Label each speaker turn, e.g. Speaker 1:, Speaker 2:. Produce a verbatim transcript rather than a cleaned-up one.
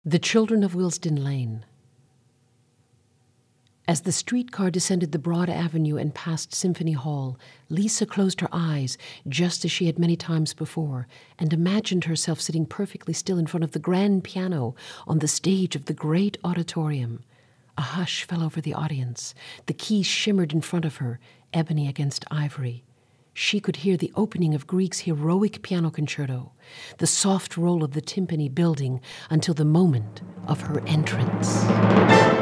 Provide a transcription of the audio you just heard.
Speaker 1: The Children of Willesden Lane. As the streetcar descended the broad avenue and passed Symphony Hall, Lisa closed her eyes, just as she had many times before, and imagined herself sitting perfectly still in front of the grand piano on the stage of the great auditorium. A hush fell over the audience. The keys shimmered in front of her, ebony against ivory. She could hear the opening of Grieg's heroic piano concerto, the soft roll of the timpani building until the moment of her entrance.